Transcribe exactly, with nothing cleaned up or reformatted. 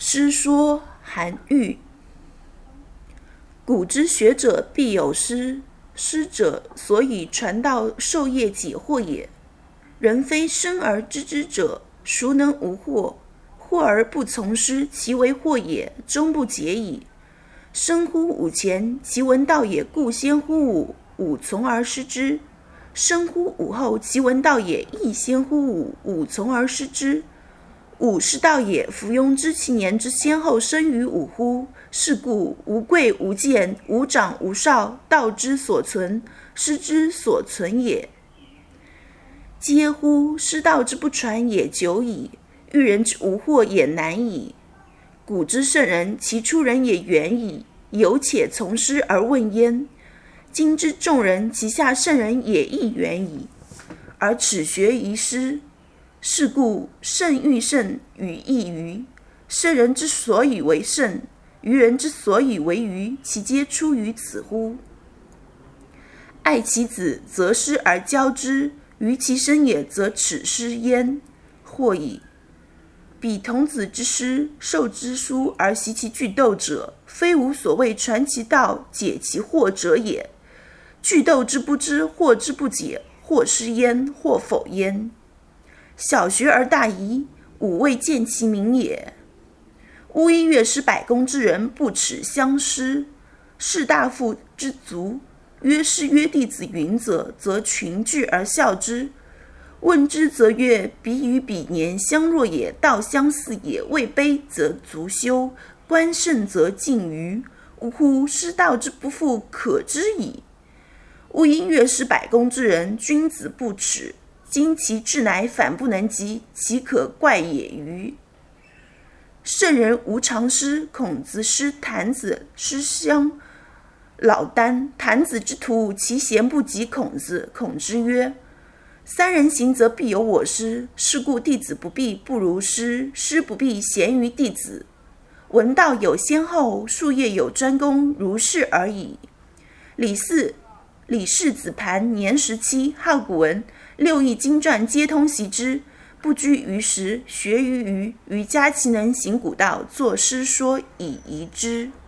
师说韩愈。古之学者必有师，师者，所以传道授业解惑也。人非生而知之者，孰能无惑？惑而不从师，其为惑也，终不解矣。生乎吾前，其闻道也，故先乎吾，吾从而师之；生乎吾后，其闻道也，亦先乎吾，吾从而师之。吾师道也，夫庸知其年之先后生于吾乎？是故无贵无贱，无长无少，道之所存，师之所存也。嗟乎！师道之不传也久矣，育人之无惑也难矣。古之圣人，其出人也远矣，犹且从师而问焉。今之众人，其下圣人也亦远矣，而耻学于师。是故圣欲圣与异愚。圣人之所以为圣，愚人之所以为愚，其皆出于此乎？爱其子，则师而教之；于其生也，则耻师焉。或矣。彼童子之师，授之书而习其句读者，非吾所谓传其道、解其惑者也。句读之不知，惑之不解，或师焉，或否焉。小学而大遗，吾未见其明也。乌衣乐师百工之人，不耻相师。士大夫之族，曰师曰弟子云者，则群聚而笑之。问之则曰：彼与彼年相若也，道相似也。位卑则足羞，观胜则近谀。呜呼！师道之不复可知矣。乌衣乐师百工之人，君子不耻。今其志乃反不能及，其可怪也歟。圣人无常师，孔子师坛子，师襄老聃。坛子之徒，其贤不及孔子。孔之曰：三人行，则必有我师。是故弟子不必不如师，师不必贤于弟子。闻道有先后，术业有专攻，如是而已。李四李氏子盘年十七，好古文，六艺经传皆通习之，不拘于时，学于余。余嘉其能行古道，作师说以遗之。